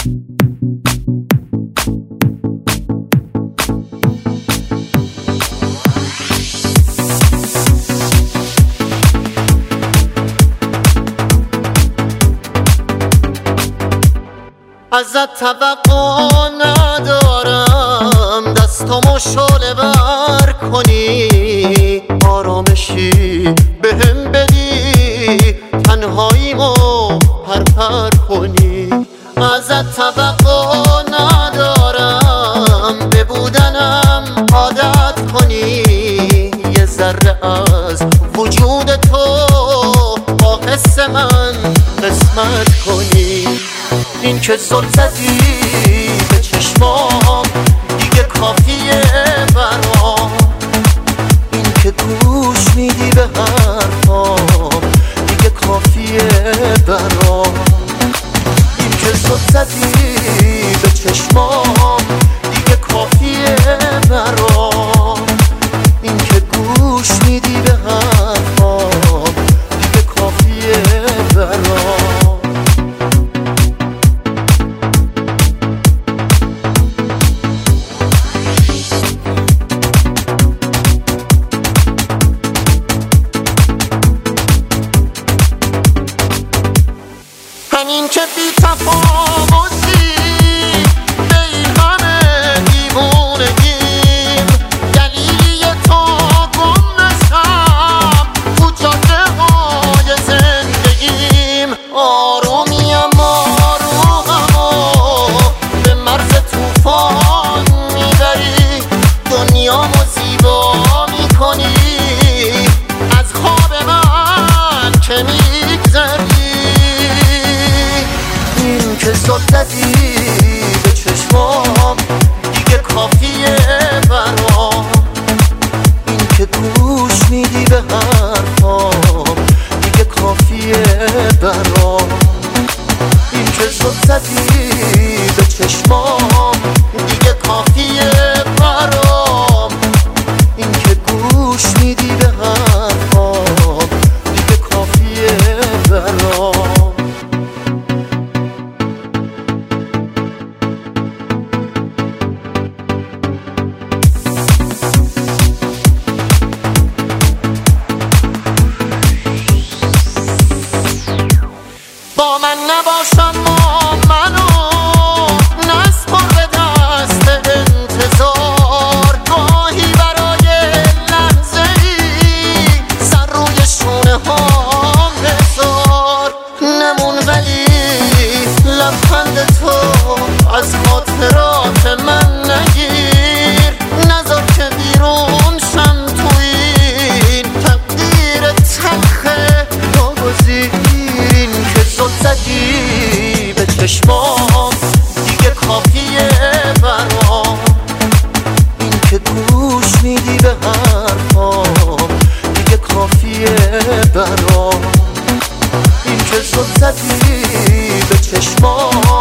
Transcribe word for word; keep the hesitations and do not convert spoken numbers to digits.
ازت توقع ندارم دستامو شعله ور کنی، آرامشی بهم بدی، تنهاییمو پرپر کنی. ازت توقع ندارم به بودنم عادت کنی، یه ذره از وجود تو با حس من قسمت کنی. این که زل زدی به چشمام دیگه کافیه برام، این که گوش میدی به حرفام دیگه کافیه برام. این که زل زدی به چشمام دیگه کافیه برام، این که گوش میدی به حرفام دیگه کافیه برام. این که بی تفاوتی به این همه دیوونگیم، دلیلی تو گم نشم تو جاده های زندگیم. آرومیم آروممو به مرز توفان میبری، دنیامو زیبا میکنی، از خواب من که میگذری. این که زل زدی به چشمام دیگه کافیه برام، این که گوش میدی به حرفام دیگه کافیه برام. این که زل زدی به چشمام دیگه کافیه برام، این که گوش میدی به حرفام دیگه کافیه برام. با من نباشم ما منو نسپار به دست انتظار، گاهی برای لحظه ای سر روی شونه هم بذار. نمون ولی لبخند تو از خاطرات من نگیر، نذار که بیرون شم تو این تقدیر تلخه ناگزیر. زل زدی به چشمام دیگه کافیه برام، این که گوش میدی به حرفام دیگه کافیه برام. این که زل زدی به چشمام